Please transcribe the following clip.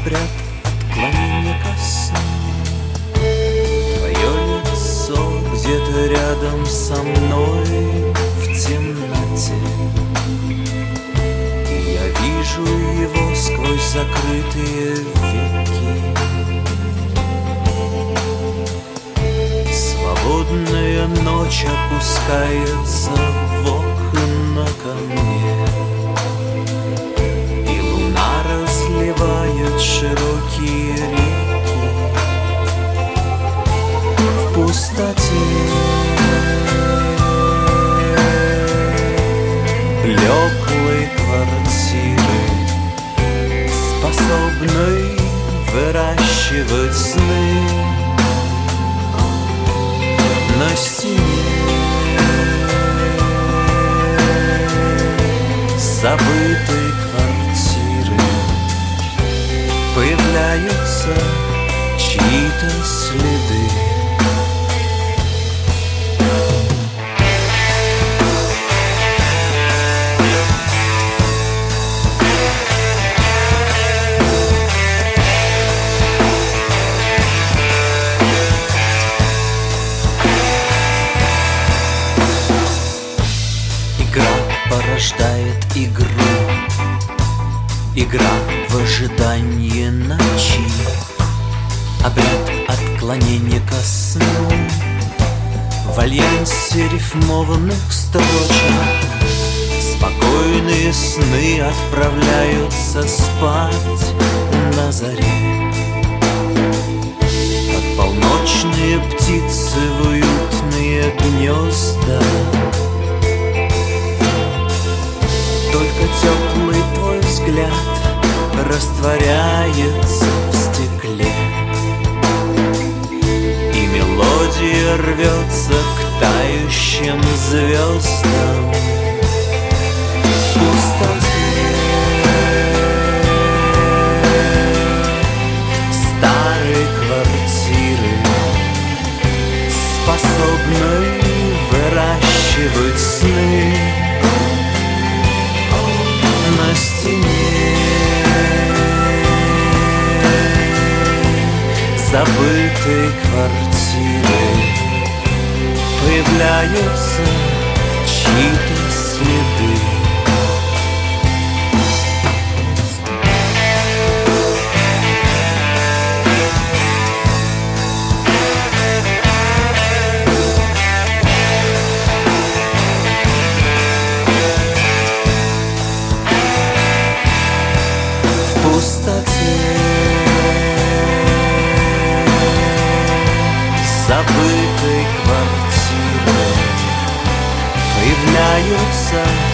обряд отклонения ко сну. Твое лицо где-то рядом со мной в темноте, и я вижу его сквозь закрытые веки. Свободная ночь опускается в окна ко мне, и луна разливает широкие реки. В пустоте блеклой квартиры, способной выращивать сны, на стене забытой квартиры появляются чьи-то следы. Порождает игру, игра в ожидании ночи, обряд отклонения ко сну. В альянсе рифмованных строчек спокойные сны отправляются спать на заре. Как полночные птицы в уютные гнезда, только теплый твой взгляд растворяется в стекле, и мелодия рвется к тающим звездам. В пустоте старой квартиры, способной выращивать сны, на стене забытой квартиры появляются чьи-то следы. В пустоте забытой квартиры появляются